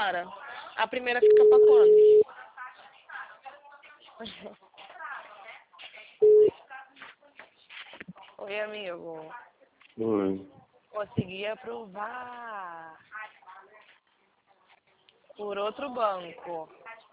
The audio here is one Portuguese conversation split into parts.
Sara? A primeira fica pra quando? Oi, amigo. Oi. Consegui aprovar por outro banco.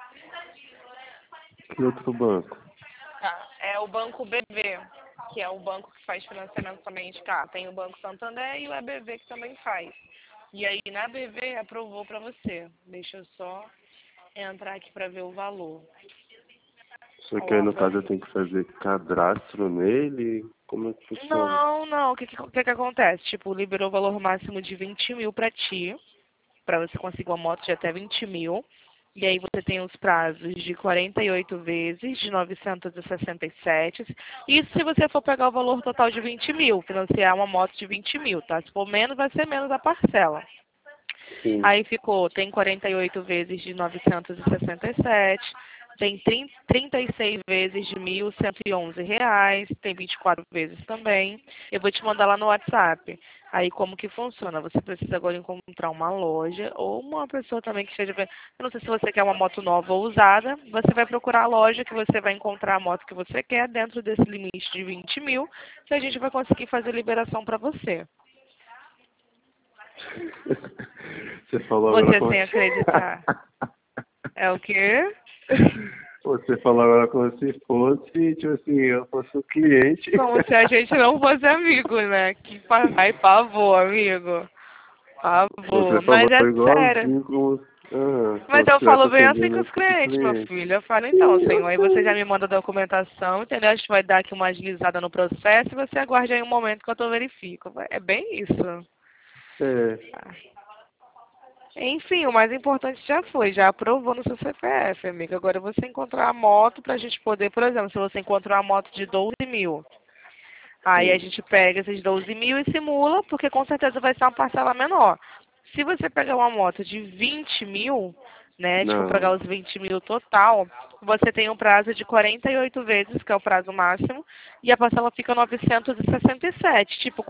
Que outro banco? Tá. É o Banco BV, que é o banco que faz financiamento também de carro. Tem o Banco Santander e o EBV que também faz. E aí na BV aprovou pra você. Deixa eu só entrar aqui pra ver o valor. Só que aí no caso eu tenho que fazer cadastro nele? Como é que funciona? Não. O que acontece? Tipo, liberou o valor máximo de 20 mil pra ti, pra você conseguir uma moto de até 20 mil. E aí você tem os prazos de 48 vezes, de 967. Isso se você for pegar o valor total de 20 mil, financiar uma moto de 20 mil, tá? Se for menos, vai ser menos a parcela. Sim. Aí tem 48 vezes de 967, tem 36 vezes de R$ 1.111, tem 24 vezes também. Eu vou te mandar lá no WhatsApp. Aí como que funciona? Você precisa agora encontrar uma loja ou uma pessoa também que esteja... Eu não sei se você quer uma moto nova ou usada. Você vai procurar a loja que você vai encontrar a moto que você quer dentro desse limite de 20 mil, que a gente vai conseguir fazer liberação para você. Você falou Você agora como sem acreditar. É o quê? Você falou agora como se fosse, tipo assim, eu fosse o cliente. Como se a gente não fosse amigo, né? Que ai, pavor, amigo. Você Pavor. Mas falou é sério. igualzinho como Mas se eu estivesse falo bem assim com atendendo os esse clientes, meu cliente. filho. Eu falo, então, Sim, eu senhor, aí você já sei. me manda a documentação, entendeu? A gente vai dar aqui uma agilizada no processo e você aguarde aí um momento que eu verifico. É bem isso. É. Enfim, o mais importante já foi, já aprovou no seu CPF, amiga. Agora você encontrar a moto pra gente poder, por exemplo, se você encontrou uma moto de 12 mil, aí a Sim. gente pega esses 12 mil e simula, porque com certeza vai ser uma parcela menor. Se você pegar uma moto de 20 mil, né, tipo, pegar Não. os 20 mil total, você tem um prazo de 48 vezes, que é o prazo máximo, e a parcela fica 967. Tipo,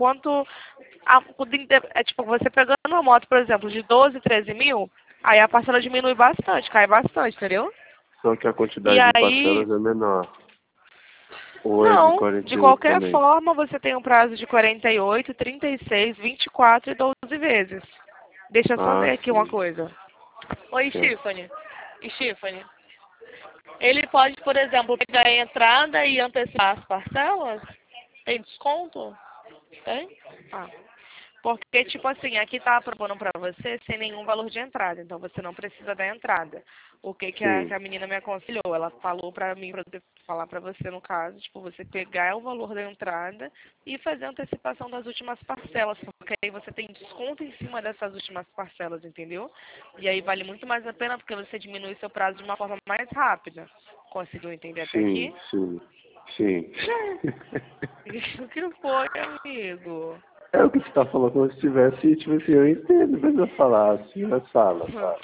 é tipo, você pegando uma moto, por exemplo, de 12, 13 mil, aí a parcela diminui bastante, cai bastante, entendeu? Só que a E quantidade de aí, parcelas é menor. Ou é de não, de 48 qualquer também? forma, você tem um prazo de 48, 36, 24 e 12 vezes. Deixa eu só Ah, ver aqui uma sim. coisa. Oi, Sim. Stephanie. Stephanie, ele pode, por exemplo, pegar a entrada e antecipar as parcelas? Tem desconto? Tem? Ah. Porque, tipo assim, aqui tá propondo pra você sem nenhum valor de entrada, então você não precisa da entrada. O que que Sim. a menina me aconselhou? Ela falou pra mim, pra eu falar pra você no caso, tipo, você pegar o valor da entrada e fazer a antecipação das últimas parcelas, porque aí você tem desconto em cima dessas últimas parcelas, entendeu? E aí vale muito mais a pena porque você diminui seu prazo de uma forma mais rápida. Conseguiu entender até Sim, aqui? sim. Sim. O que foi, amigo? É o que você tá falando, como se tivesse, tipo assim, eu entendo, não precisa falar assim, mas fala.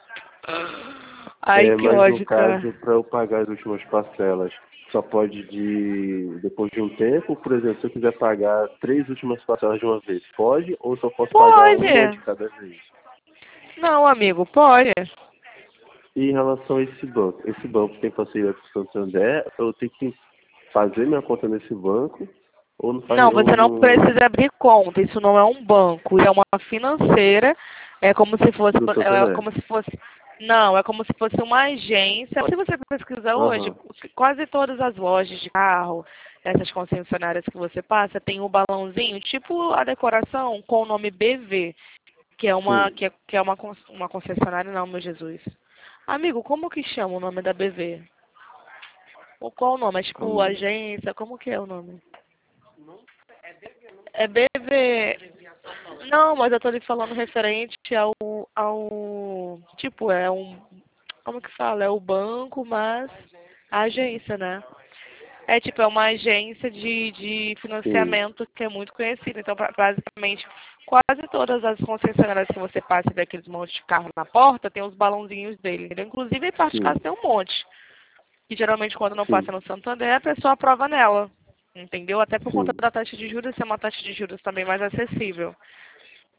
Ai, É, que mas no ódio, caso, cara. para eu pagar as últimas parcelas, só pode depois de um tempo, por exemplo, se eu quiser pagar 3 últimas parcelas de uma vez, pode? Ou só posso pagar uma de Pode. cada vez? Não, amigo, pode. E em relação a esse banco tem parceria com o Santander, eu tenho que fazer minha conta nesse banco, ou não faz, Não, você ou não no, precisa abrir conta. Isso não é um banco, é uma financeira. É como se fosse, do Santander? não, é como se fosse uma agência. Se você pesquisar hoje, Aham, quase todas as lojas de carro, essas concessionárias que você passa, tem um balãozinho, tipo a decoração com o nome BV, que é sim. uma concessionária, não, meu Jesus. Amigo, como que chama o nome da BV? Ou qual o nome? É tipo Calma aí. agência? Como que é o nome? É BV. Não, mas eu tô lhe falando referente tipo, é um, como que fala? É o banco, mas a agência, né? É tipo, é uma agência de Sim, financiamento que é muito conhecida. Então, basicamente, quase todas as concessionárias que você passa e vê aqueles montes de carro na porta, tem os balãozinhos dele, entendeu? Inclusive, em parte de casa sim, tem um monte. E geralmente, quando não sim, passa no Santander, a pessoa aprova nela. Entendeu? Até por conta sim. da taxa de juros ser uma taxa de juros também mais acessível.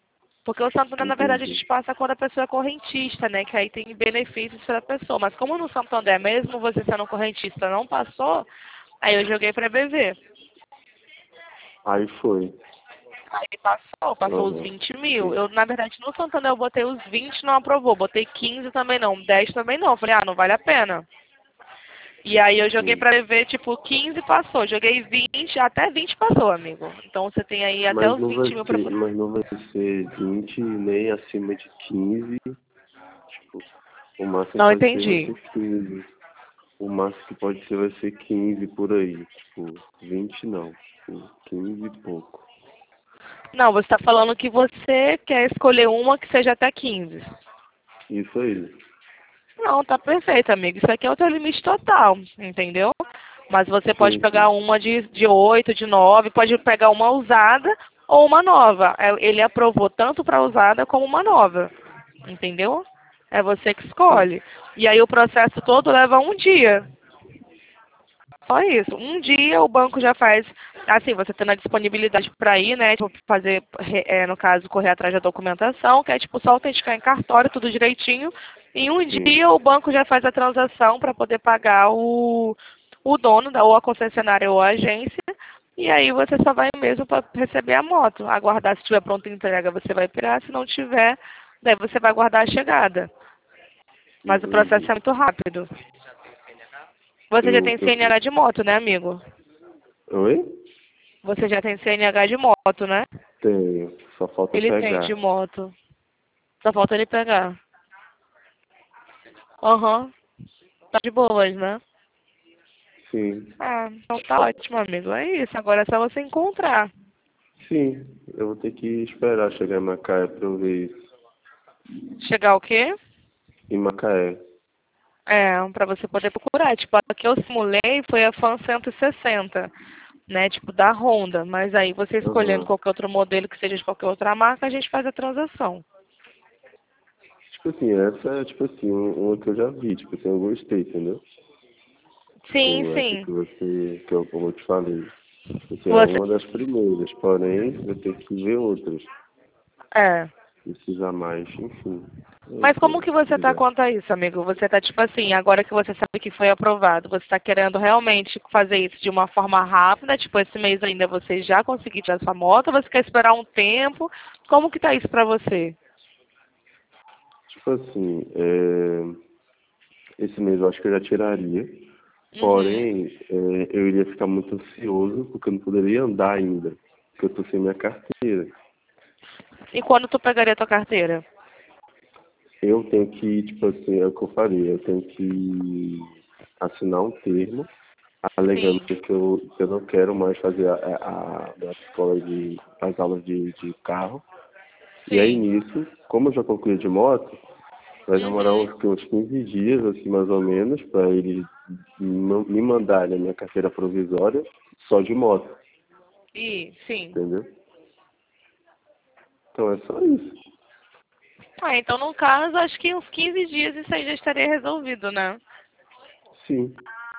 Porque o Santander, na verdade, a Entendi. gente passa quando a pessoa é correntista, né? Que aí tem benefícios para a pessoa. Mas como no Santander, mesmo você sendo correntista, não passou, aí eu joguei para BV. Aí foi. Aí passou os Aham. 20 mil. Sim. Eu, na verdade, no Santander eu botei os 20, não aprovou. Botei 15 também não, 10 também não. Falei, não vale a pena. E aí eu joguei Sim. pra ver, tipo, 15 passou. Joguei 20, até 20 passou, amigo. Então você tem aí até Mas os não vai 20 mil pra ser, poder. mas não vai ser 20 nem acima de 15. Tipo, o máximo que Não pode ser vai entendi. ser 15. O máximo que pode ser vai ser 15 por aí. Tipo, 20 não. Tipo, 15 e pouco. Não, você tá falando que você quer escolher uma que seja até 15. Isso aí. Não, tá perfeito, amigo. Isso aqui é o teu limite total, entendeu? Mas você pode Sim, pegar sim. uma de 8, de 9, pode pegar uma usada ou uma nova. Ele aprovou tanto para usada como uma nova, entendeu? É você que Sim. escolhe. E aí o processo todo leva um dia. Só isso. Um dia o banco já faz, assim, você tendo a disponibilidade para ir, né? Tipo, fazer, no caso, correr atrás da documentação, que é tipo só autenticar em cartório, tudo direitinho. Em um Sim. dia o banco já faz a transação para poder pagar o dono, ou a concessionária ou a agência. E aí você só vai mesmo para receber a moto. Aguardar, se estiver pronta a entrega, você vai pegar. Se não tiver, daí você vai aguardar a chegada. Mas o processo Entendi. é muito rápido. Você já tem Eu CNH de moto, né, amigo? Oi? Você já tem CNH de moto, né? Tenho. Só falta Ele tem de pegar. moto. Só falta ele pegar. Aham. Tá de boas, né? Sim. Ah, então tá ótimo, amigo. É isso. Agora é só você encontrar. Sim. Eu vou ter que esperar chegar em Macaé pra eu ver isso. Chegar o quê? Em Macaé. É, pra você poder procurar. Tipo, a que eu simulei foi a Fan 160, né? Tipo, da Honda. Mas aí você escolhendo Aham. qualquer outro modelo que seja de qualquer outra marca, a gente faz a transação. Tipo assim, essa é tipo assim, uma que eu já vi, tipo assim, eu gostei, entendeu? Sim, Tipo, essa sim. que você, que eu, como eu te falei. Tipo assim, é Você. uma das primeiras, porém, vai ter que ver outras. É. Precisa mais, enfim. É Mas isso como aí, que você tá obrigado. quanto a isso, amigo? Você tá tipo assim, agora que você sabe que foi aprovado, você tá querendo realmente fazer isso de uma forma rápida, tipo esse mês ainda você já conseguiu tirar sua moto, ou você quer esperar um tempo? Como que tá isso pra você? Tipo assim, esse mês eu acho que eu já tiraria. Uhum. Porém, eu iria ficar muito ansioso porque eu não poderia andar ainda. Porque eu tô sem minha carteira. E quando tu pegaria tua carteira? Eu tenho que, tipo assim, é o que eu faria, eu tenho que assinar um termo alegando Sim. que eu não quero mais fazer a escola as aulas de carro. E aí Sim. nisso, como eu já concluí de moto, vai demorar Uhum. uns 15 dias, assim, mais ou menos, para eles me mandarem a minha carteira provisória só de moto, Sim. entendeu? Então é só isso. Ah, então no caso, acho que uns 15 dias isso aí já estaria resolvido, né? Sim,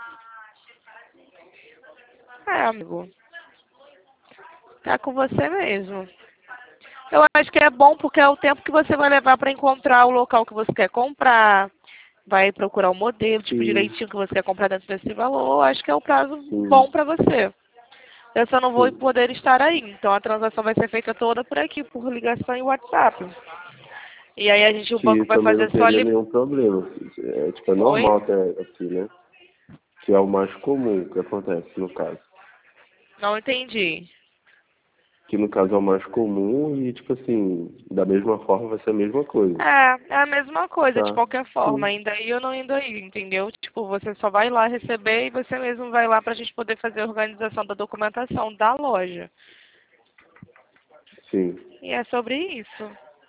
É, amigo. Tá com você mesmo. Eu acho que é bom porque é o tempo que você vai levar para encontrar o local que você quer comprar, vai procurar o modelo, tipo, sim, direitinho que você quer comprar dentro desse valor. Eu acho que é o prazo sim, bom para você. Eu só não vou sim. poder estar aí, então a transação vai ser feita toda por aqui, por ligação e WhatsApp. E aí o Que banco vai também não fazer só teria ali. nenhum problema. É, tipo, é Oi? normal até assim, né? Que é o mais comum que acontece no caso. Não entendi. Que no caso é o mais comum e, tipo assim, da mesma forma vai ser a mesma coisa. É a mesma coisa, de Tá? qualquer forma, Sim, ainda aí ou não indo aí, entendeu? Tipo, você só vai lá receber e você mesmo vai lá pra gente poder fazer a organização da documentação da loja. sim. E é sobre isso.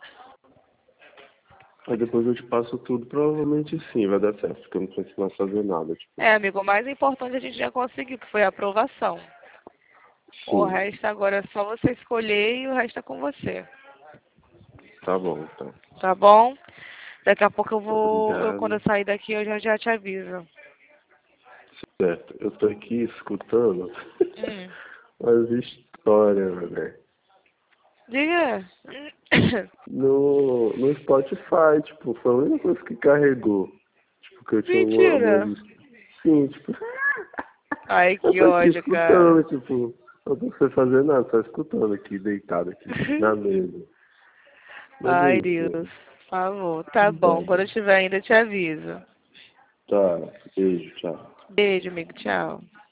Aí depois eu te passo tudo, provavelmente sim, vai dar certo, porque eu não preciso mais fazer nada, tipo. É, amigo, o mais importante a gente já conseguiu, que foi a aprovação. O Sim, resto agora é só você escolher e o resto é com você. tá bom, então. Tá bom? Daqui a pouco quando eu Obrigado. sair daqui, eu já te aviso. Certo, eu tô aqui escutando Hum. as histórias, né? Diga. No Spotify, tipo, foi a única coisa que carregou. Tipo, que eu tinha uma Mentira. lista. Sim, tipo, Ai, eu que tô aqui ódio, cara. escutando, tipo, eu não sei fazer nada, só escutando aqui, deitado aqui, na mesa. Mas é Ai, isso, Deus. né? Por favor. Tá Tá, bom. Quando eu tiver ainda, eu te aviso. tá, beijo, tchau. Beijo, amigo. Tchau.